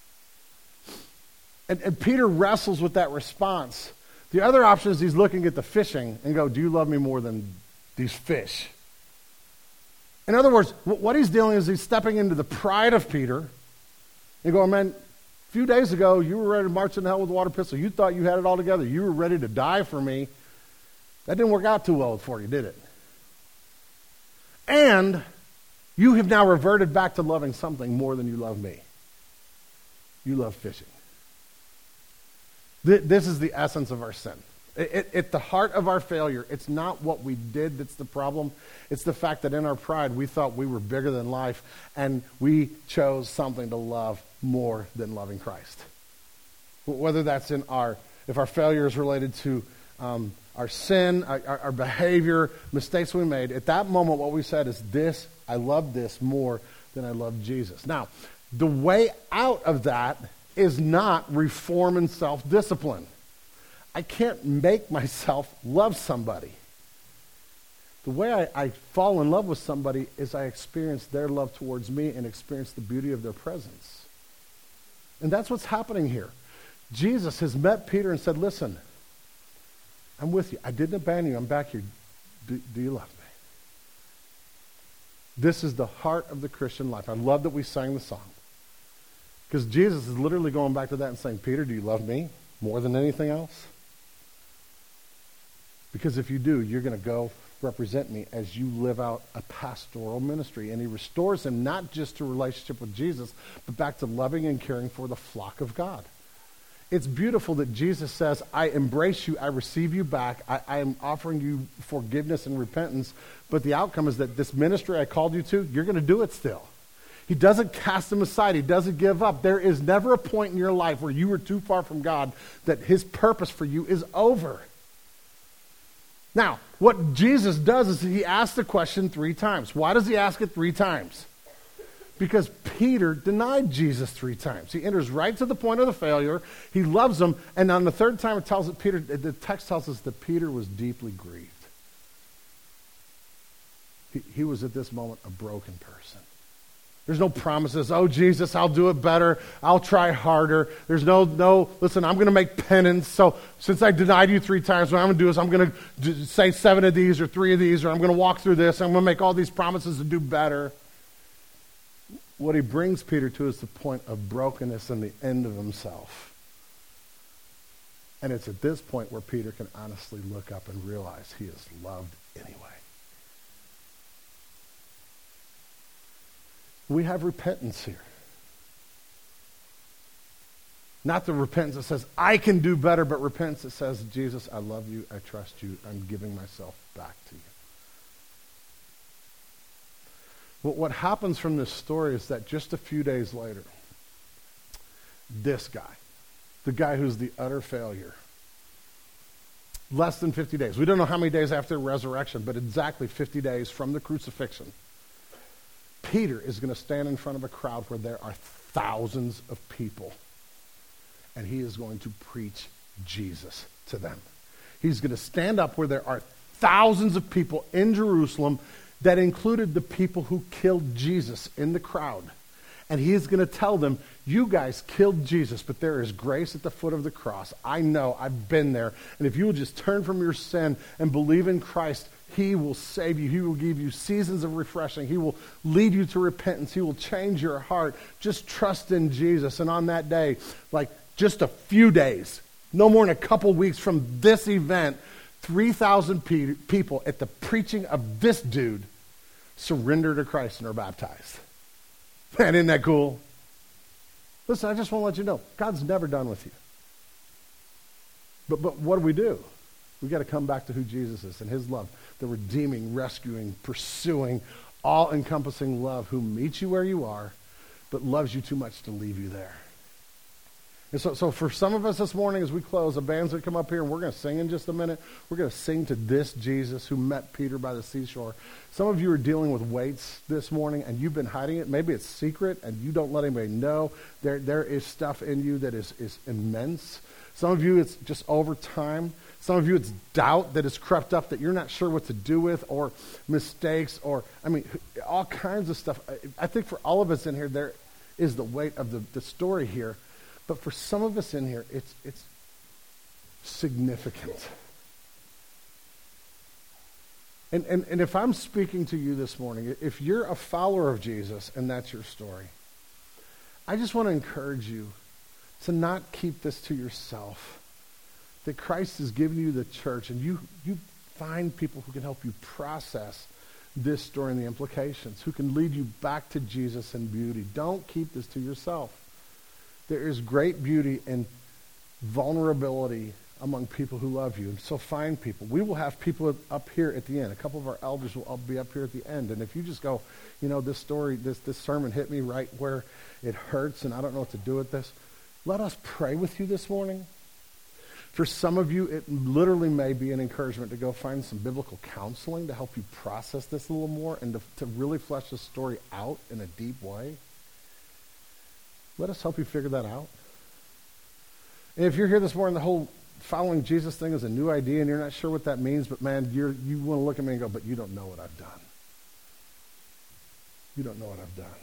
And Peter wrestles with that response. The other option is he's looking at the fishing and go, do you love me more than these fish? In other words, what he's doing is he's stepping into the pride of Peter and going, man, a few days ago, you were ready to march into hell with a water pistol. You thought you had it all together. You were ready to die for me. That didn't work out too well for you, did it? And you have now reverted back to loving something more than you love me. you love fishing. This is the essence of our sin. At the heart of our failure, it's not what we did that's the problem. It's the fact that in our pride, we thought we were bigger than life, and we chose something to love more than loving Christ. Whether that's if our failure is related to our sin, our behavior, mistakes we made, at that moment what we said is this, I love this more than I love Jesus. Now, the way out of that is not reform and self-discipline. I can't make myself love somebody. The way I fall in love with somebody is I experience their love towards me and experience the beauty of their presence. And that's what's happening here. Jesus has met Peter and said, listen, I'm with you. I didn't abandon you. I'm back here. Do you love me? This is the heart of the Christian life. I love that we sang the song. Because Jesus is literally going back to that and saying, Peter, do you love me more than anything else? Because if you do, you're going to go represent me as you live out a pastoral ministry. And he restores him not just to a relationship with Jesus, but back to loving and caring for the flock of God. It's beautiful that Jesus says, I embrace you, I receive you back, I am offering you forgiveness and repentance, but the outcome is that this ministry I called you to, you're going to do it still. He doesn't cast them aside. He doesn't give up. There is never a point in your life where you were too far from God that his purpose for you is over. Now, what Jesus does is he asks the question 3 times. Why does he ask it 3 times? Because Peter denied Jesus 3 times. He enters right to the point of the failure. He loves him. And on the 3rd time, the text tells us that Peter was deeply grieved. He was at this moment a broken person. There's no promises, oh, Jesus, I'll do it better. I'll try harder. There's no, listen, I'm going to make penance. So since I denied you 3 times, what I'm going to do is I'm going to say 7 of these or 3 of these, or I'm going to walk through this. I'm going to make all these promises to do better. What he brings Peter to is the point of brokenness and the end of himself. And it's at this point where Peter can honestly look up and realize he is loved anyway. We have repentance here. Not the repentance that says, I can do better, but repentance that says, Jesus, I love you, I trust you, I'm giving myself back to you. What happens from this story is that just a few days later, this guy, the guy who's the utter failure, less than 50 days, we don't know how many days after the resurrection, but exactly 50 days from the crucifixion, Peter is going to stand in front of a crowd where there are thousands of people, and he is going to preach Jesus to them. He's going to stand up where there are thousands of people in Jerusalem that included the people who killed Jesus in the crowd. And he is going to tell them, you guys killed Jesus, but there is grace at the foot of the cross. I know, I've been there. And if you will just turn from your sin and believe in Christ, he will save you. He will give you seasons of refreshing. He will lead you to repentance. He will change your heart. Just trust in Jesus. And on that day, like just a few days, no more than a couple weeks from this event, 3,000 people at the preaching of this dude surrender to Christ and are baptized. Man, isn't that cool? Listen, I just want to let you know, God's never done with you. But what do? We've got to come back to who Jesus is and his love, the redeeming, rescuing, pursuing, all-encompassing love who meets you where you are, but loves you too much to leave you there. And so for some of us this morning as we close, the band's going to come up here and we're going to sing in just a minute. We're going to sing to this Jesus who met Peter by the seashore. Some of you are dealing with weights this morning and you've been hiding it. Maybe it's secret and you don't let anybody know. There is stuff in you that is immense. Some of you it's just over time. Some of you it's doubt that has crept up that you're not sure what to do with, or mistakes, or all kinds of stuff. I think for all of us in here there is the weight of the story here. But for some of us in here, it's significant. And if I'm speaking to you this morning, if you're a follower of Jesus and that's your story, I just want to encourage you to not keep this to yourself. That Christ has given you the church, and you find people who can help you process this story and the implications, who can lead you back to Jesus in beauty. Don't keep this to yourself. There is great beauty in vulnerability among people who love you. And so find people. We will have people up here at the end. A couple of our elders will all be up here at the end. And if you just go, this story, this sermon hit me right where it hurts and I don't know what to do with this, let us pray with you this morning. For some of you, it literally may be an encouragement to go find some biblical counseling to help you process this a little more and to really flesh this story out in a deep way. Let us help you figure that out. And if you're here this morning, the whole following Jesus thing is a new idea and you're not sure what that means, but man, you want to look at me and go, but you don't know what I've done. You don't know what I've done.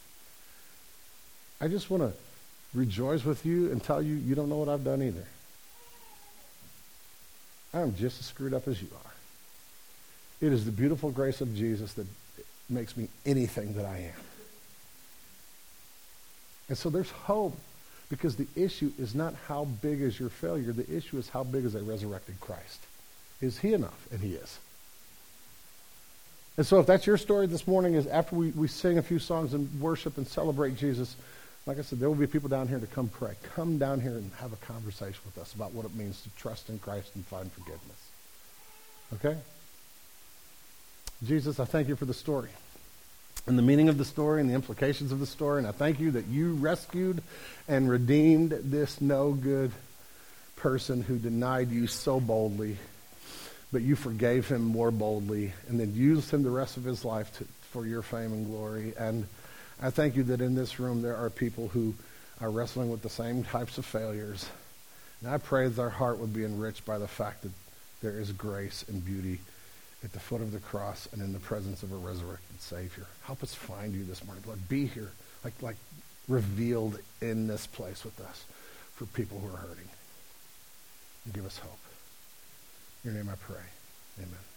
I just want to rejoice with you and tell you, you don't know what I've done either. I am just as screwed up as you are. It is the beautiful grace of Jesus that makes me anything that I am. And so there's hope, because the issue is not how big is your failure. The issue is how big is a resurrected Christ. Is he enough? And he is. And so if that's your story this morning, is after we sing a few songs and worship and celebrate Jesus, like I said, there will be people down here to come pray. Come down here and have a conversation with us about what it means to trust in Christ and find forgiveness. Okay? Jesus, I thank you for the story and the meaning of the story and the implications of the story. And I thank you that you rescued and redeemed this no good person who denied you so boldly, but you forgave him more boldly and then used him the rest of his life for your fame and glory. And I thank you that in this room there are people who are wrestling with the same types of failures. And I pray that our heart would be enriched by the fact that there is grace and beauty at the foot of the cross and in the presence of a resurrected Savior. Help us find you this morning. Lord, be here, like revealed in this place with us for people who are hurting. And give us hope. In your name I pray. Amen.